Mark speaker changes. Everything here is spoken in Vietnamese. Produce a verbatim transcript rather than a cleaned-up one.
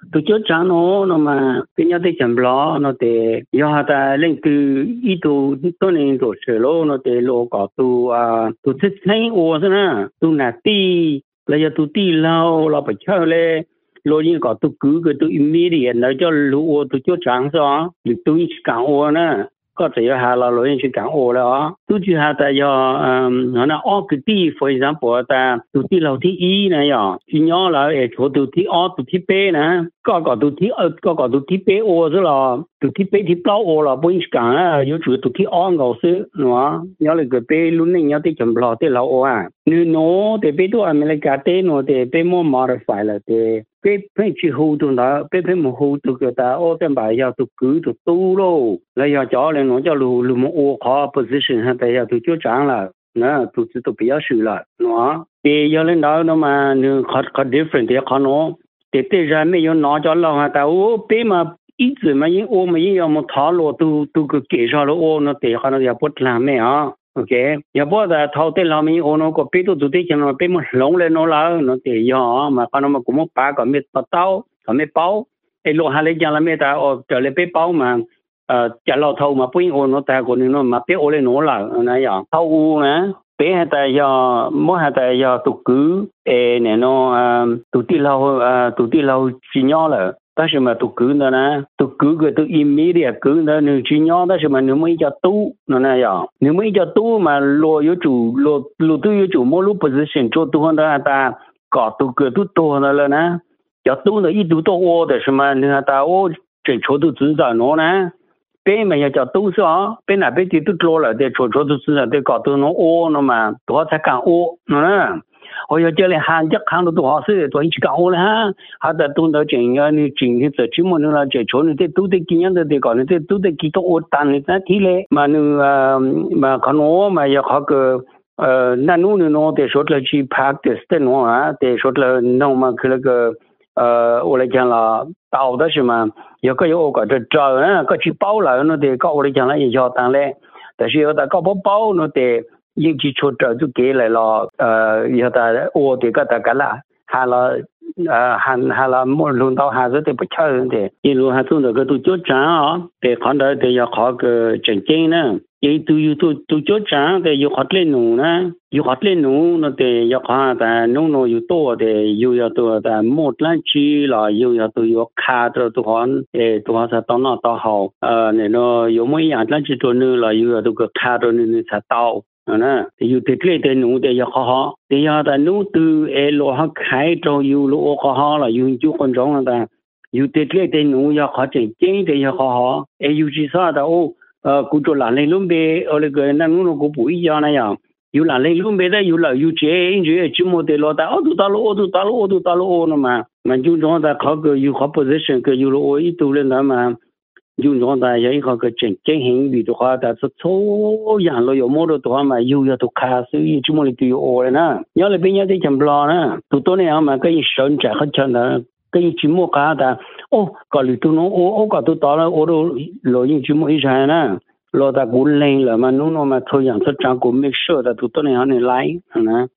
Speaker 1: tôi chốt trả nó nó mà cái nhau tới chậm lo nó để do ta lên từ ít tu tôi nên tổ sự lo nó để lo có tu à tu thích thấy ô thế na tu nà ti là giờ tu ti lâu là phải chơi lên lo như có tu cứ cái tu immediate nó cho lu tu chốt trả sao được tu cả ô na có thể là là lo như cả ô đó tu chỉ là ta do nó là ở cái ti for example ta tu ti lâu thì ý này à chỉ nhớ là ở chỗ tu ti ở tu ti bé nè có có tu ti ở có có tu ti bé ô rồi là tu ti bé ti bao ô là bún cả á有主tu ti ở ngầu xứ nữa nhớ là cái bé luôn này nhớ tới chấm bao tới lâu ô à nếu nó thì bé tôi America tới nó thì bé mua modify là thì bé bé chỉ hú tu đó bé bé mua hú tu cái ta ô tên bài giờ tu cứ tu tu lô là giờ cho lên nó cho lu lu mua ô khó position hay bây giờ tu chưa chẳng là nó tu tu tu bây giờ xử là nó thì giờ lên đó nó mà nó khó khó different thì khó nó thì bây giờ mấy giờ nó cho lo ha tao ô bé mà ít rồi mà những ô mà những mà tháo lô tu tu cái kỹ ra lô ô nó thì khó nó giờ bắt làm mấy à ok giờ bắt đầu tháo tới làm mấy ô nó có bé tu tu tới cho nó bé mà lỏng lên nó là nó thì giờ mà khó nó mà cũng một ba cái mấy tao cái mấy baoไอ้โลหะเล็กอย่างละเมตาโอจะเลยไปเป้ามาเอ่อจะเราเท่ามาปุ้ยโอโนแต่คนนึงเนาะมาเปโอเลยโนล่ะนะอย่างเท่าอูนะเปให้แต่ยาบ่ให้แต่ยาตุกือเอเนี่ยเนาะตุที่เราเอ่อตุที่เราสิญอ了但是嘛ตุกือนะตุกือก็ตุ immediate กือนะนึสิญอ但是嘛นึไม่จะตู้นั่นน่ะอย่างนึไม่จะตู้มาโลอยู่จู่โลโลตู้อยู่จู่บ่รู้ position 做ตู้นั่นตาก็ตุกือตุโตนั่นแล้วนะ要懂得一读到我的什么，你看到我这chỗ都知道喏呢，别嘛要叫懂啥，别那边的都做了的，chỗ chỗ都知道的，搞到喏我喏嘛，多才讲我，喏，我要叫你喊一喊到多少岁，多一起讲我了哈，还得懂得怎样你今天这这么你了，这chỗ你得都得怎样的的搞，你得都得记到我单你那提嘞，嘛你呃嘛看我嘛要好个。呃，那侬呢？侬得说了去 practice 的侬啊，得说了侬嘛去那个。呃，我来讲了，到的是嘛，有个有个这招呢，个去包了，那得搞我来讲了也要当嘞，但是有的搞不包，那得应急出招就给来了，呃，有的我的个大个啦，喊了。呃，喊喊了，莫轮到还是得不巧人的，一路还从那个都交账啊，得看到得要考个证件呢，也都有都都交账的，有好来弄呢，有好来弄，那得要看的弄弄有多的，有要多的，莫乱去了，有要都有卡的都好，诶，都好才到那到好，呃，那个有么样乱去做呢了，有要都个卡的呢才到。nè yêu thích lấy tên nụ để cho họ để cho ta nụ từ e lo họ khai cho yêu lo họ họ là yêu chú con giống là ta yêu thích lấy tên nụ cho họ chỉ chính để cho họ e yêu chỉ sao ta ô cũng cho là lên luôn bề ở cái năng nó cũng bụi giờ này à yêu là lên luôn bề đó yêu là yêu chế chế chỉ một để lo ta ô tu ta lo ô tu ta lo ô tu ta lo ô mà mà chú giống ta có cái yêu có position cái yêu lo ô ít tu lên đó mà dùng chúng ta vậy có cái chính chính hình vì đó ta sẽ số dạng lo有 model 的话嘛又要都卡所以这么的都有哦呢要来边要得讲不啦呢都多年嘛跟生产很强的跟节目搞的哦搞里头呢我我搞都到了我都录音节目一上呢录到过累了嘛弄弄嘛抽样子张过 make sure 的都多年来呢